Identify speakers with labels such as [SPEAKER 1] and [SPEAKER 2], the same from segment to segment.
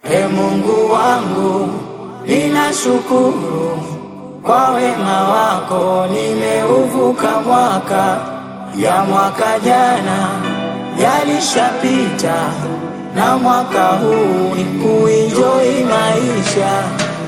[SPEAKER 1] Mungu wangu, ninashukuru kwa wema wako, nimeuvuka mwaka. Ya mwaka jana yalishapita, na mwaka huu ni kuenjoy maisha.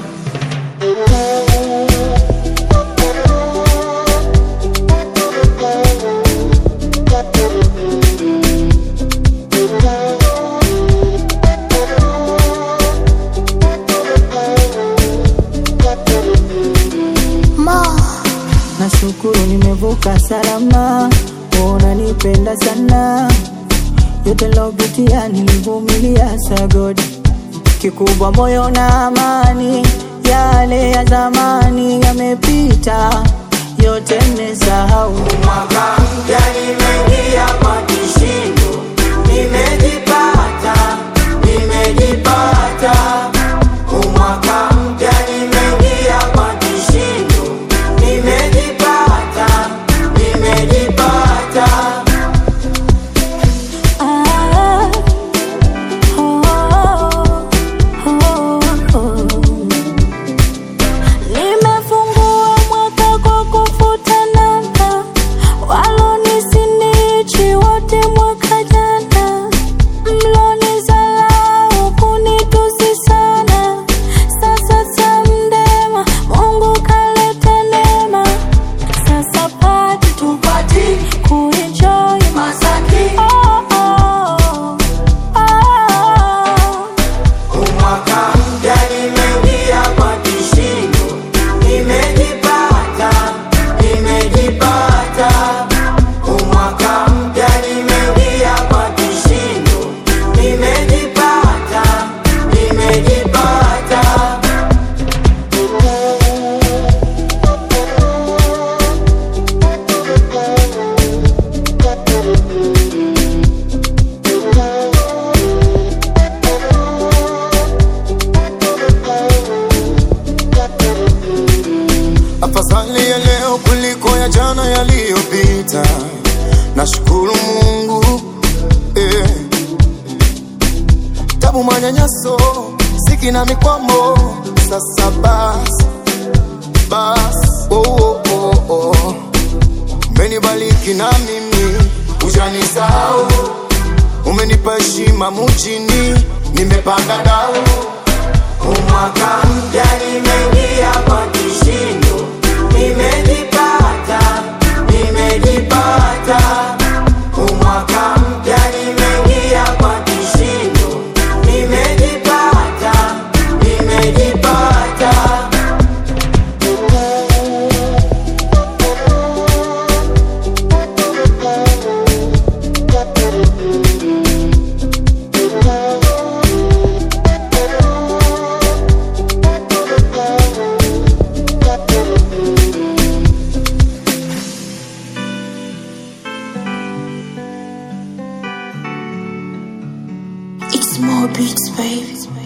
[SPEAKER 1] Nashukuru nimevuka salama, unanipenda sana. Yote nilopitia nilivumilia sagodi. Kikubwa moyo na amani, yale ya zamani yamepita, yote nimesahau. Mwaka mpya nimeingia kwa kishindo, nimejipata. Mwaka mpya nimeingia kwa kishindo, nimejipata.
[SPEAKER 2] Nimefungua mwaka kwa kufuta namba, walonisinichi wote mwaka jana. Mlonizalau kunitusi sana, sasa samdema Mungu kaleta neema. Sasa tupati kuenjoy Masaki.
[SPEAKER 1] Mwaka mpya nimeingia kwa kishindo, nimejipata. Mwaka mpya nimeingia kwa kishindo, nimejipata.
[SPEAKER 3] Afadhali ya leo kuliko ya jana yaliyopita. Nashukuru Mungu, Tabu manyanyaso, siki na mikwamo. Sasa bas, umenibariki na mimi, hujanisahau. Umenipa heshima mjini, nimepanda dau.
[SPEAKER 1] Mwaka mpya nimeingia kwa kishindo, nimejipata. Mwaka mpya nimeingia kwa kishindo, nimejipata.
[SPEAKER 2] It's more beats, baby.